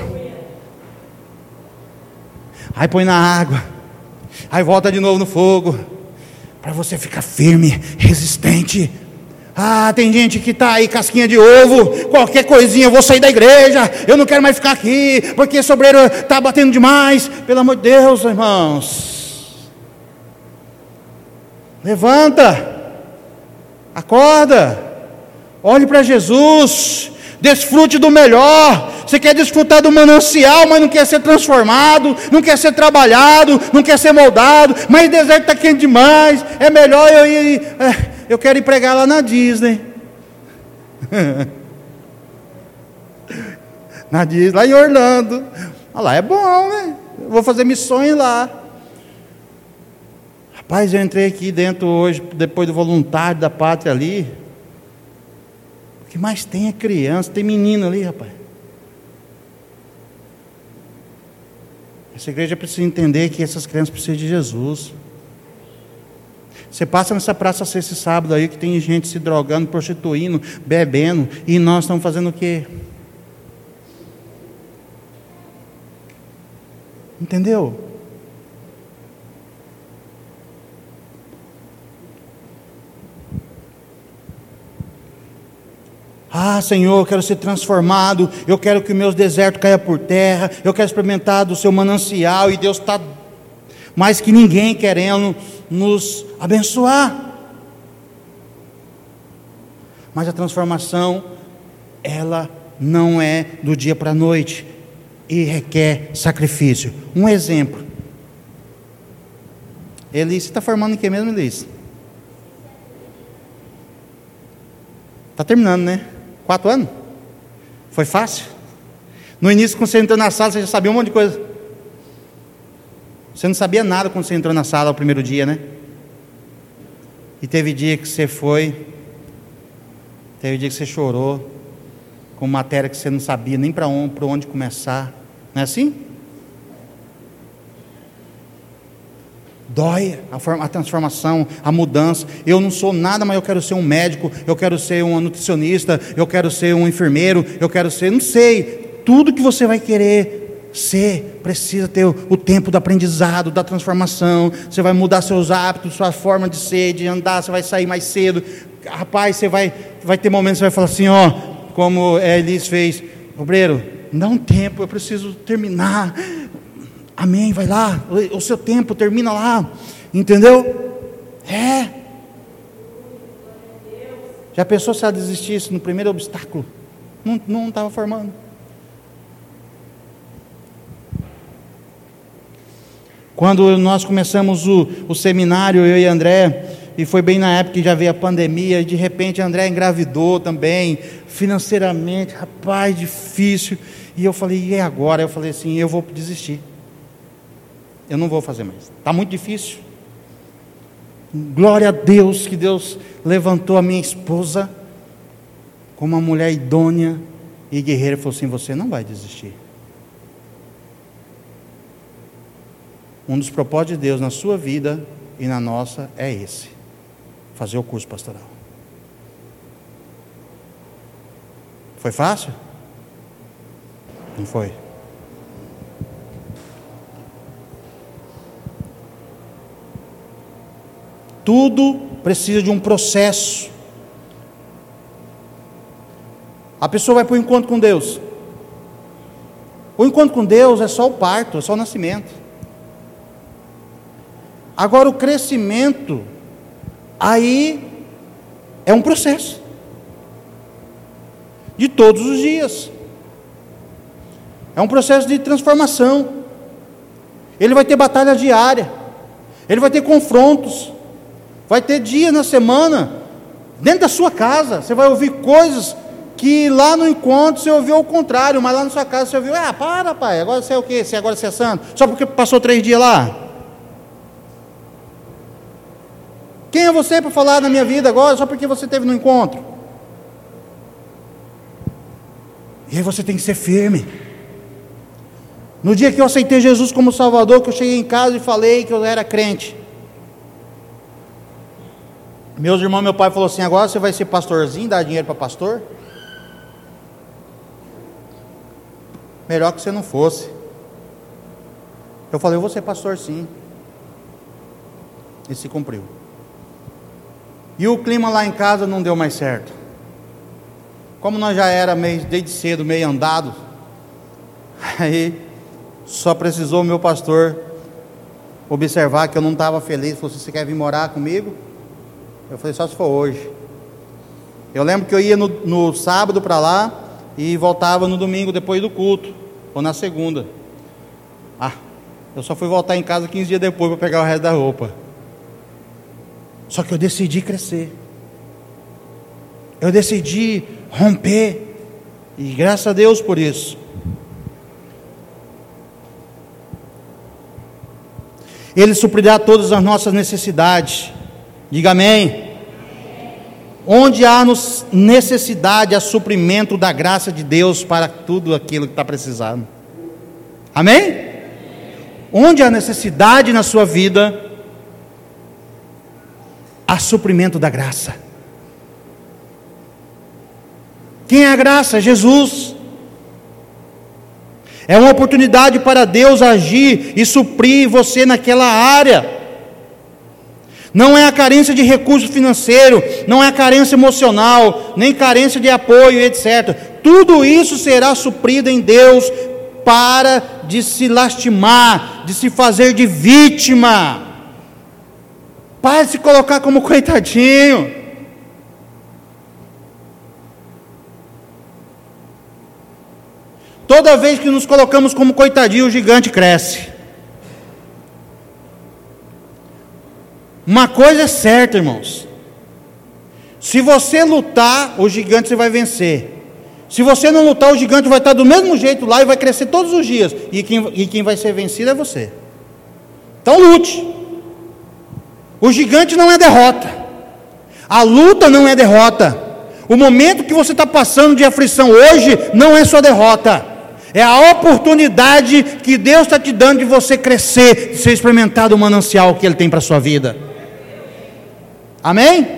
Aí põe na água. Aí volta de novo no fogo. Para você ficar firme, resistente. Ah, tem gente que está aí, casquinha de ovo, qualquer coisinha, eu vou sair da igreja, eu não quero mais ficar aqui, porque o sobreiro está batendo demais. Pelo amor de Deus, irmãos, levanta, acorda, olhe para Jesus, desfrute do melhor. Você quer desfrutar do manancial, mas não quer ser transformado, não quer ser trabalhado, não quer ser moldado, mas o deserto está quente demais, é melhor eu ir... É, eu quero ir pregar lá na Disney. Na Disney, lá em Orlando. Ah, lá é bom, né? Eu vou fazer missões lá. Rapaz, eu entrei aqui dentro hoje, depois do voluntário da pátria ali. O que mais tem é criança, tem menino ali, rapaz. Essa igreja precisa entender que essas crianças precisam de Jesus. Você passa nessa praça esse sábado aí, que tem gente se drogando, prostituindo, bebendo, e nós estamos fazendo o quê? Entendeu? Ah, Senhor, eu quero ser transformado, eu quero que meus desertos caiam por terra, eu quero experimentar do seu manancial, e Deus está mais que ninguém querendo nos abençoar. Mas a transformação, ela não é do dia para a noite, e requer sacrifício. Um exemplo. Elis, você está formando em que mesmo, Elis? Está terminando, né? Quatro anos? Foi fácil? No início, quando você entrou na sala, você já sabia um monte de coisa. Você não sabia nada quando você entrou na sala o primeiro dia, né? E teve dia que você foi, teve dia que você chorou, com matéria que você não sabia nem para onde, para onde começar. Não é assim? Dói a, forma, a transformação, a mudança. Eu não sou nada, mas eu quero ser um médico, eu quero ser um nutricionista, eu quero ser um enfermeiro, eu quero ser, não sei, tudo que você vai querer ser, precisa ter o, o tempo do aprendizado, da transformação. Você vai mudar seus hábitos, sua forma de ser, de andar, você vai sair mais cedo. Rapaz, você vai, vai ter momentos que você vai falar assim, ó, como a Elis fez, obreiro, dá um tempo, eu preciso terminar. Amém, vai lá, o seu tempo termina lá, entendeu? É. Já pensou se ela desistisse no primeiro obstáculo? Não, não estava formando. Quando nós começamos o, o seminário, eu e André, e foi bem na época que já veio a pandemia, e de repente André engravidou também, financeiramente, rapaz, difícil, e eu falei, e agora? Eu falei assim, eu vou desistir, eu não vou fazer mais, está muito difícil. Glória a Deus, que Deus levantou a minha esposa, como uma mulher idônea e guerreira, e falou assim, você não vai desistir. Um dos propósitos de Deus na sua vida e na nossa é esse, fazer o curso pastoral. Foi fácil? Não foi. Tudo precisa de um processo. A pessoa vai para o encontro com Deus. O encontro com Deus é só o parto, é só o nascimento. Agora o crescimento, aí é um processo, de todos os dias, é um processo de transformação. Ele vai ter batalha diária, ele vai ter confrontos, vai ter dia na semana, dentro da sua casa, você vai ouvir coisas que lá no encontro você ouviu o contrário, mas lá na sua casa você ouviu, ah, para pai, agora você é o quê? Você agora você é santo? Só porque passou três dias lá? Quem é você para falar na minha vida agora, só porque você esteve no encontro? E aí você tem que ser firme. No dia que eu aceitei Jesus como Salvador, que eu cheguei em casa e falei que eu era crente, meus irmãos, meu pai falou assim, agora você vai ser pastorzinho, dar dinheiro para pastor? Melhor que você não fosse. Eu falei, eu vou ser pastor sim. E se cumpriu. E o clima lá em casa não deu mais certo. Como nós já era meio, desde cedo meio andado, aí só precisou o meu pastor observar que eu não estava feliz. Falou assim, você quer vir morar comigo? Eu falei, só se for hoje. Eu lembro que eu ia no, no sábado para lá e voltava no domingo depois do culto, ou na segunda. Ah, eu só fui voltar em casa quinze dias depois para pegar o resto da roupa. Só que eu decidi crescer, eu decidi romper, e graças a Deus por isso. Ele suprirá todas as nossas necessidades. Diga amém. Onde há necessidade, há suprimento da graça de Deus para tudo aquilo que está precisando. Amém? Onde há necessidade na sua vida, há suprimento da graça. Quem é a graça? Jesus. É uma oportunidade para Deus agir e suprir você naquela área. Não é a carência de recurso financeiro, não é a carência emocional, nem carência de apoio, etcétera. Tudo isso será suprido em Deus, para de se lastimar, de se fazer de vítima. Para de se colocar como coitadinho. Toda vez que nos colocamos como coitadinho, o gigante cresce. Uma coisa é certa, irmãos. Se você lutar, o gigante você vai vencer. Se você não lutar, o gigante vai estar do mesmo jeito lá e vai crescer todos os dias. E quem, e quem vai ser vencido é você. Então lute. O gigante não é derrota. A luta não é derrota. O momento que você está passando de aflição hoje não é sua derrota. É a oportunidade que Deus está te dando de você crescer, de ser experimentado o manancial que Ele tem para a sua vida. Amém?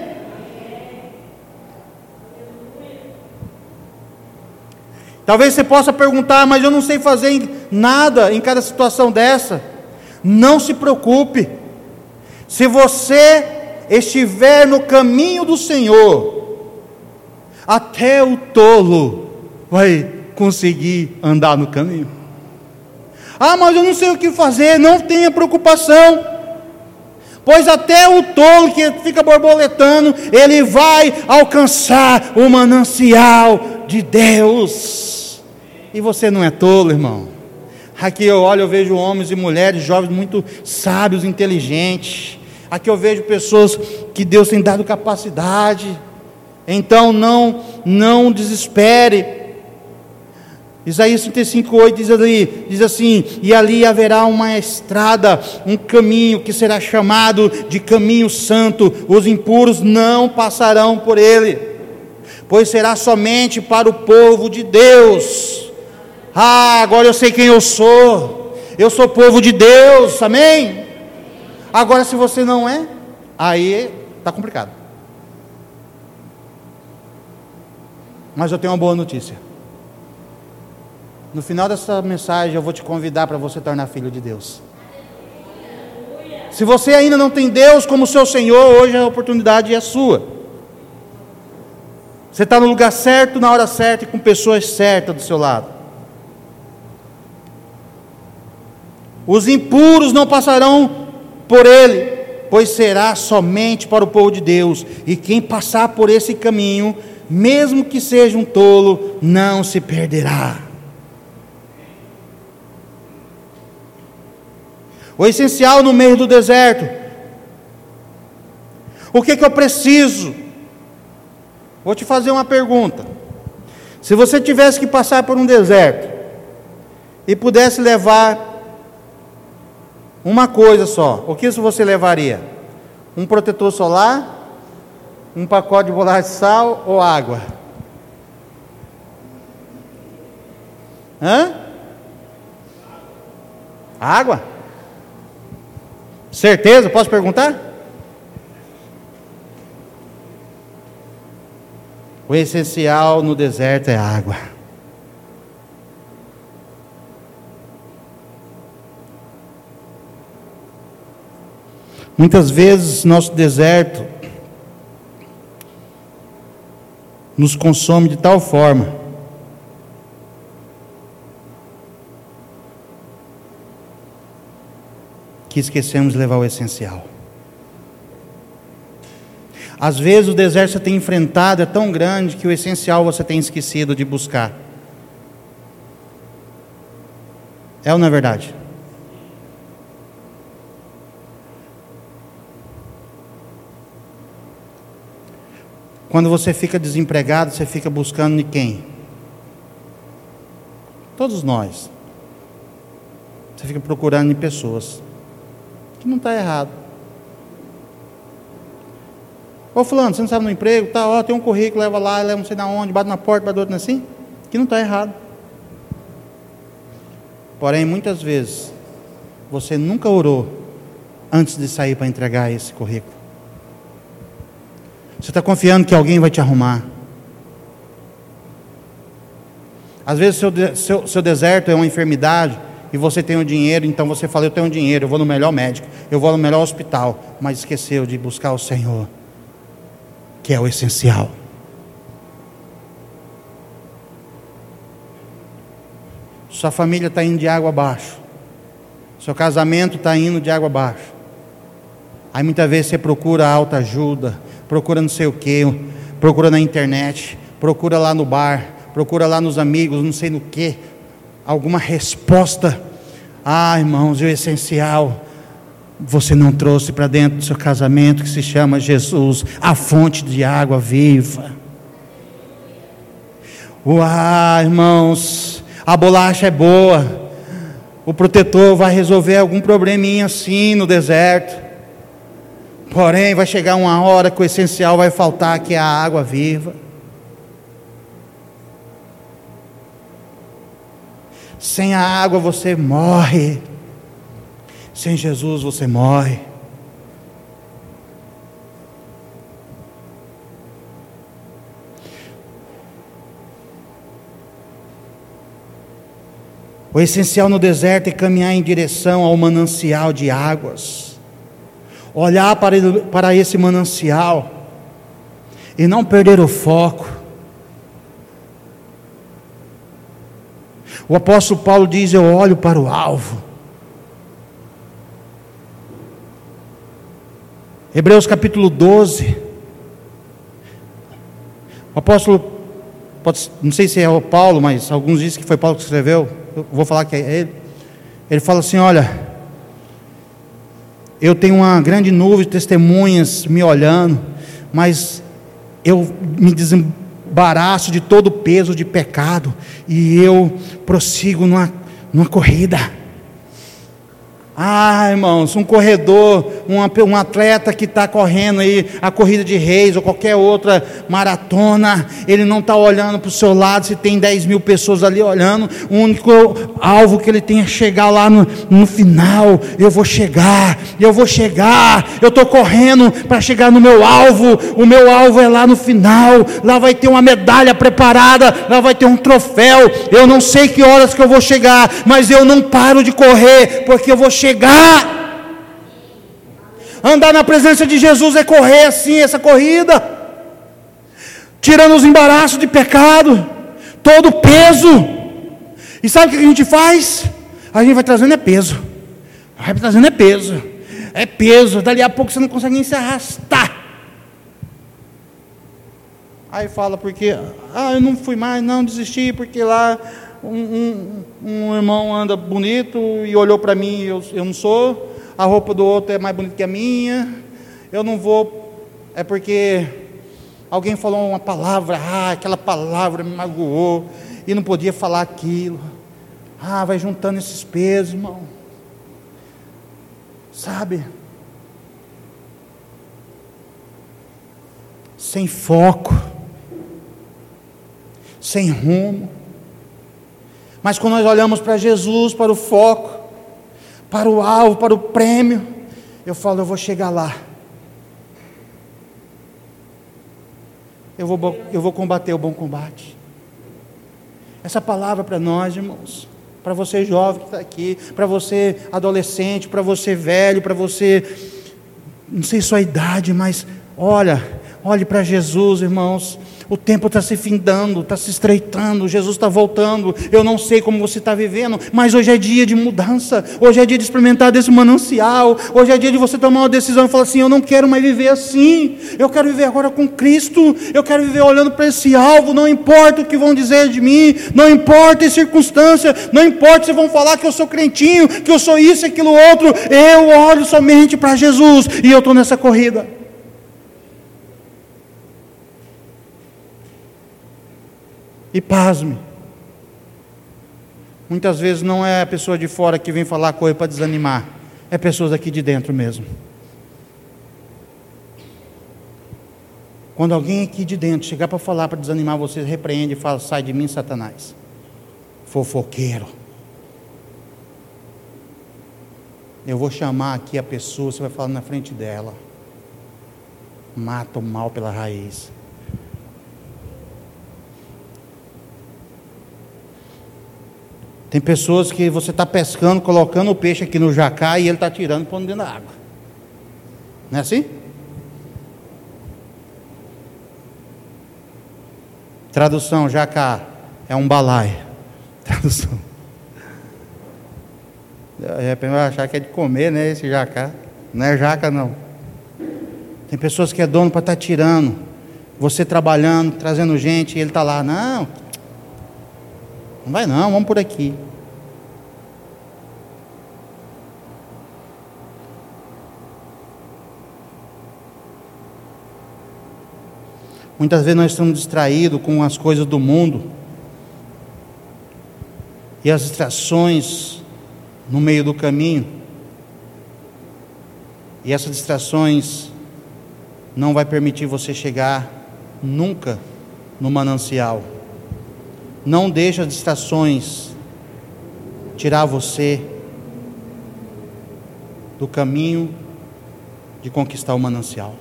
Talvez você possa perguntar, mas eu não sei fazer nada em cada situação dessa. Não se preocupe. Se você estiver no caminho do Senhor, até o tolo vai conseguir andar no caminho. Ah, mas eu não sei o que fazer. Não tenha preocupação, pois até o tolo que fica borboletando, ele vai alcançar o manancial de Deus. E você não é tolo, irmão. Aqui eu olho, eu vejo homens e mulheres, jovens muito sábios, inteligentes. Aqui eu vejo pessoas que Deus tem dado capacidade. Então não, não desespere. Isaías trinta e cinco, oito diz, ali, diz assim: e ali haverá uma estrada, um caminho que será chamado de caminho santo, os impuros não passarão por ele, pois será somente para o povo de Deus. Ah, agora eu sei quem eu sou, eu sou povo de Deus, amém? Agora se você não é, aí está complicado. Mas eu tenho uma boa notícia. No final dessa mensagem eu vou te convidar para você tornar filho de Deus. Se você ainda não tem Deus como seu Senhor, hoje a oportunidade é sua. Você está no lugar certo, na hora certa e com pessoas certas do seu lado. Os impuros não passarão por ele, pois será somente para o povo de Deus. E quem passar por esse caminho, mesmo que seja um tolo, não se perderá. O essencial no meio do deserto. O que que eu preciso? Vou te fazer uma pergunta. Se você tivesse que passar por um deserto e pudesse levar uma coisa só, o que isso você levaria? Um protetor solar, um pacote de bolacha de sal ou água? Hã? Água? Certeza? Posso perguntar? O essencial no deserto é água. Muitas vezes nosso deserto nos consome de tal forma que esquecemos de levar o essencial. Às vezes o deserto que você tem enfrentado é tão grande que o essencial você tem esquecido de buscar. É ou não é verdade? Quando você fica desempregado, você fica buscando de quem? Todos nós. Você fica procurando em pessoas. que não está errado. Ô fulano, você não sabe no emprego? Tá, ó, tem um currículo, leva lá, leva não sei na onde, bate na porta, bate do outro assim, que não está errado. Porém, muitas vezes, você nunca orou antes de sair para entregar esse currículo. Você está confiando que alguém vai te arrumar. Às vezes seu, seu, seu deserto é uma enfermidade e você tem o dinheiro, então você fala, eu tenho dinheiro, eu vou no melhor médico, eu vou no melhor hospital, mas esqueceu de buscar o Senhor, que é o essencial. Sua família está indo de água abaixo, seu casamento está indo de água abaixo. Aí muitas vezes você procura autoajuda, procura não sei o que, procura na internet, procura lá no bar, procura lá nos amigos, não sei no que, alguma resposta. Ah, irmãos, e o essencial você não trouxe para dentro do seu casamento, que se chama Jesus, a fonte de água viva. Uau, irmãos, a bolacha é boa, o protetor vai resolver algum probleminha assim no deserto, porém vai chegar uma hora que o essencial vai faltar, que é a água viva. Sem a água você morre, sem Jesus você morre. O essencial no deserto é caminhar em direção ao manancial de águas, olhar para, ele, para esse manancial e não perder o foco. O apóstolo Paulo diz, eu olho para o alvo. Hebreus capítulo doze, o apóstolo, pode, não sei se é o Paulo, mas alguns dizem que foi Paulo que escreveu, eu vou falar que é ele. Ele fala assim, olha, eu tenho uma grande nuvem de testemunhas me olhando, mas eu me desembaraço de todo o peso de pecado, e eu prossigo numa, numa corrida. Ah, irmãos, um corredor, um, um atleta que está correndo aí a corrida de Reis ou qualquer outra maratona, ele não está olhando para o seu lado se tem dez mil pessoas ali olhando. O único alvo que ele tem é chegar lá no, no final. Eu vou chegar, eu vou chegar, eu estou correndo para chegar no meu alvo. O meu alvo é lá no final, lá vai ter uma medalha preparada, lá vai ter um troféu. Eu não sei que horas que eu vou chegar, mas eu não paro de correr, porque eu vou chegar. chegar, andar na presença de Jesus é correr assim, essa corrida, tirando os embaraços de pecado, todo o peso. E sabe o que a gente faz? A gente vai trazendo é peso, vai trazendo é peso, é peso, dali a pouco você não consegue nem se arrastar. Aí fala porque, ah, eu não fui mais, não, desisti, porque lá Um, um, um irmão anda bonito e olhou para mim, eu, eu não sou, a roupa do outro é mais bonita que a minha, eu não vou, é porque alguém falou uma palavra, ah, aquela palavra me magoou, e não podia falar aquilo. Ah, vai juntando esses pesos, irmão, sabe, sem foco, sem rumo. Mas quando nós olhamos para Jesus, para o foco, para o alvo, para o prêmio, eu falo, eu vou chegar lá. Eu vou, eu vou combater o bom combate. Essa palavra para nós, irmãos, para você jovem que está aqui, para você adolescente, para você velho, para você, não sei sua idade, mas olha, olhe para Jesus, irmãos. O tempo está se findando, está se estreitando, Jesus está voltando. Eu não sei como você está vivendo, mas hoje é dia de mudança, hoje é dia de experimentar desse manancial, hoje é dia de você tomar uma decisão e falar assim, eu não quero mais viver assim, eu quero viver agora com Cristo, eu quero viver olhando para esse alvo, não importa o que vão dizer de mim, não importa a circunstância, não importa se vão falar que eu sou crentinho, que eu sou isso e aquilo outro, eu olho somente para Jesus, e eu estou nessa corrida. E pasme, muitas vezes não é a pessoa de fora que vem falar coisa para desanimar, é pessoas aqui de dentro mesmo. Quando alguém aqui de dentro chegar para falar, para desanimar vocês, repreende e fala: sai de mim, Satanás, fofoqueiro. Eu vou chamar aqui a pessoa, você vai falar na frente dela: mata o mal pela raiz. Tem pessoas que você está pescando, colocando o peixe aqui no jacá e ele está tirando e pondo dentro da água. Não é assim? Tradução: jacá é um balaio. Tradução. De repente vai achar que é de comer, né? Esse jacá. Não é jaca, não. Tem pessoas que é dono para estar tirando. Você trabalhando, trazendo gente, e ele está lá: não, não vai não, vamos por aqui. Muitas vezes nós estamos distraídos com as coisas do mundo e as distrações no meio do caminho, e essas distrações não vai permitir você chegar nunca no manancial. Não deixe as distrações tirar você do caminho de conquistar o manancial.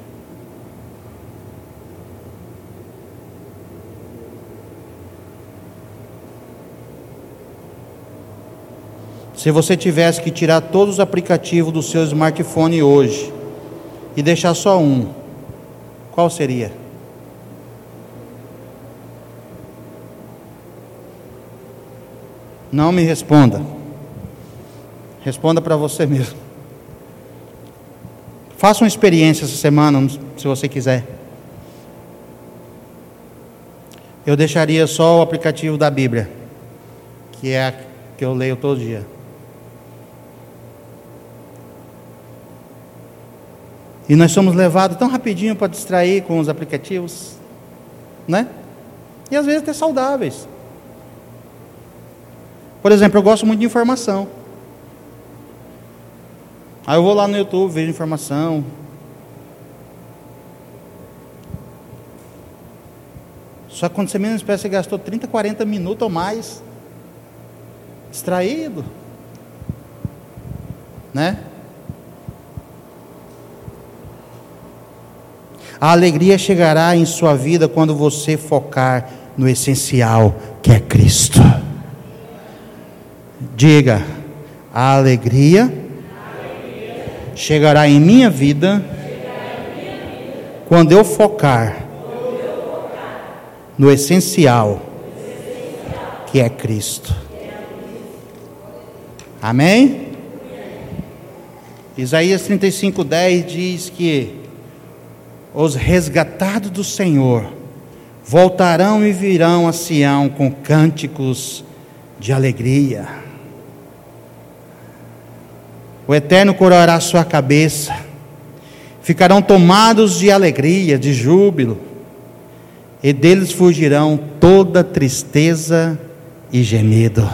Se você tivesse que tirar todos os aplicativos do seu smartphone hoje e deixar só um, qual seria? Não me responda. Responda para você mesmo. Faça uma experiência essa semana, se você quiser. Eu deixaria só o aplicativo da Bíblia, que é a que eu leio todo dia. E nós somos levados tão rapidinho para distrair com os aplicativos, né? E às vezes até saudáveis. Por exemplo, eu gosto muito de informação. Aí eu vou lá no YouTube, vejo informação. Só que quando você menos espera, você gastou trinta, quarenta minutos ou mais distraído, né? A alegria chegará em sua vida quando você focar no essencial, que é Cristo. Diga: a alegria, a alegria chegará em minha vida, em minha vida quando eu focar, quando eu focar no, essencial, no essencial, que é Cristo. Que é Amém? Amém? Isaías trinta e cinco, dez diz que os resgatados do Senhor voltarão e virão a Sião com cânticos de alegria. O Eterno coroará sua cabeça, ficarão tomados de alegria, de júbilo, e deles fugirão toda tristeza e gemido.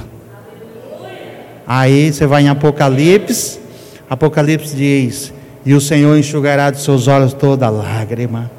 Aí você vai em Apocalipse, Apocalipse diz: e o Senhor enxugará de seus olhos toda lágrima.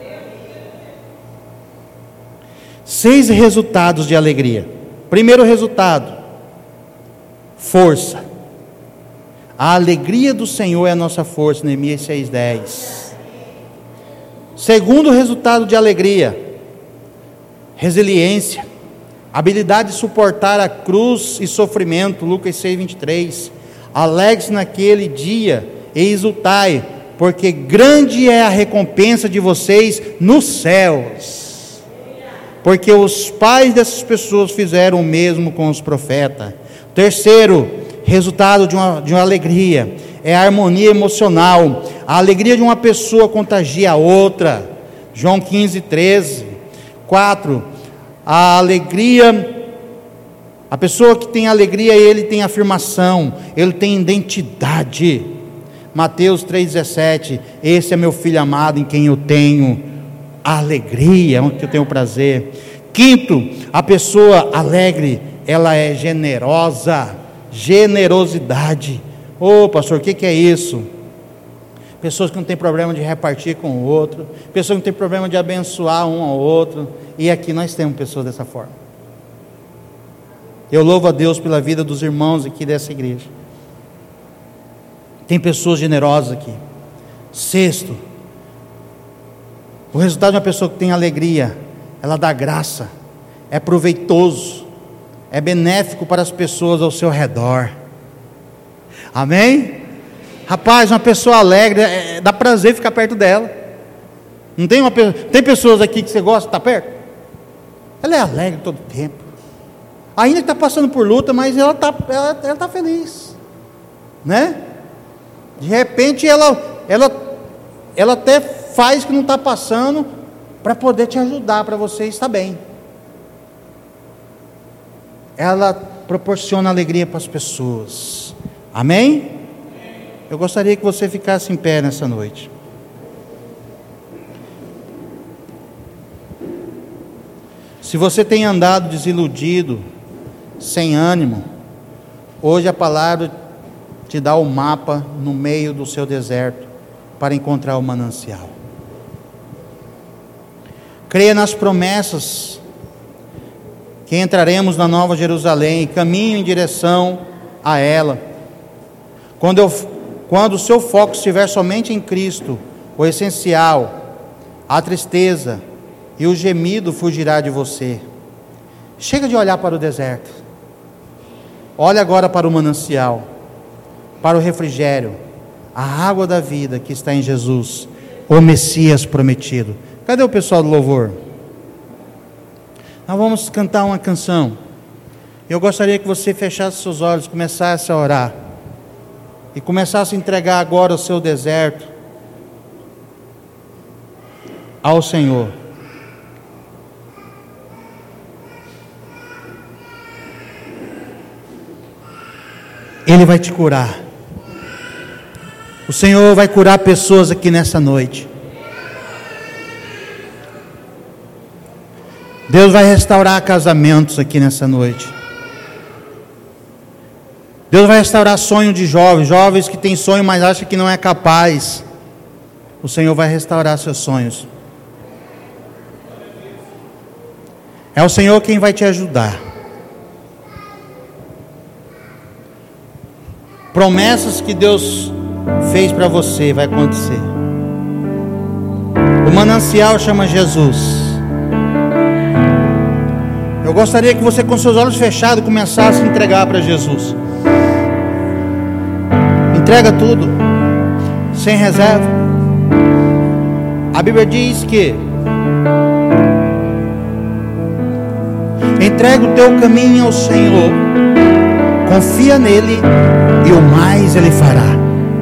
Seis resultados de alegria. Primeiro resultado: força. A alegria do Senhor é a nossa força, Neemias seis, dez. Segundo resultado de alegria: resiliência, habilidade de suportar a cruz e sofrimento, Lucas seis, vinte e três. Alegre-se naquele dia e exultai, porque grande é a recompensa de vocês nos céus, porque os pais dessas pessoas fizeram o mesmo com os profetas. Terceiro resultado de uma, de uma alegria é a harmonia emocional. A alegria de uma pessoa contagia a outra, João quinze, treze. Quatro, a alegria, a pessoa que tem alegria, ele tem afirmação, ele tem identidade, Mateus três, dezessete, esse é meu filho amado em quem eu tenho alegria, onde eu tenho prazer. Quinto, a pessoa alegre, ela é generosa, generosidade, Ô pastor, o que, que é isso? Pessoas que não têm problema de repartir com o outro, pessoas que não têm problema de abençoar um ao outro, e aqui nós temos pessoas dessa forma. Eu louvo a Deus pela vida dos irmãos aqui dessa igreja. Tem pessoas generosas aqui. Sexto, o resultado de uma pessoa que tem alegria, ela dá graça, é proveitoso, é benéfico para as pessoas ao seu redor. Amém? Rapaz, uma pessoa alegre, é, dá prazer ficar perto dela. Não tem, uma, tem pessoas aqui que você gosta de estar perto? Ela é alegre todo o tempo. Ainda que está passando por luta, mas ela está ela, ela tá feliz. Né? De repente ela, ela, ela até faz que não está passando para poder te ajudar, para você estar bem. Ela proporciona alegria para as pessoas. Amém? Eu gostaria que você ficasse em pé nessa noite. Se você tem andado desiludido, sem ânimo, hoje a palavra te dá o mapa no meio do seu deserto para encontrar o manancial. Creia nas promessas que entraremos na Nova Jerusalém, caminho em direção a ela. Quando eu Quando o seu foco estiver somente em Cristo, o essencial, a tristeza e o gemido fugirá de você. Chega de olhar para o deserto. Olhe agora para o manancial, para o refrigério, a água da vida que está em Jesus, o Messias prometido. Cadê o pessoal do louvor? Nós vamos cantar uma canção. Eu gostaria que você fechasse seus olhos, começasse a orar. E começasse a entregar agora o seu deserto ao Senhor. Ele vai te curar. O Senhor vai curar pessoas aqui nessa noite. Deus vai restaurar casamentos aqui nessa noite. Deus vai restaurar sonho de jovens, jovens que têm sonho, mas acham que não é capaz. O Senhor vai restaurar seus sonhos. É o Senhor quem vai te ajudar. Promessas que Deus fez para você vai acontecer. O manancial chama Jesus. Eu gostaria que você, com seus olhos fechados, começasse a entregar para Jesus. Entrega tudo, sem reserva. A Bíblia diz que entrega o teu caminho ao Senhor, confia nele e o mais ele fará.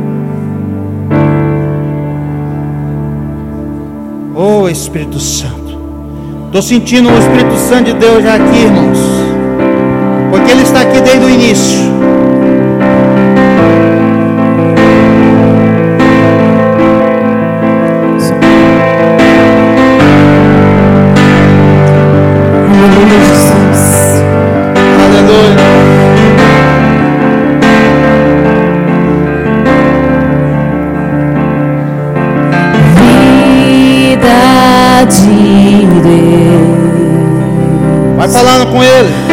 Oh Espírito Santo, estou sentindo o Espírito Santo de Deus já aqui, irmãos, porque ele está aqui desde o início. Vai falando com ele.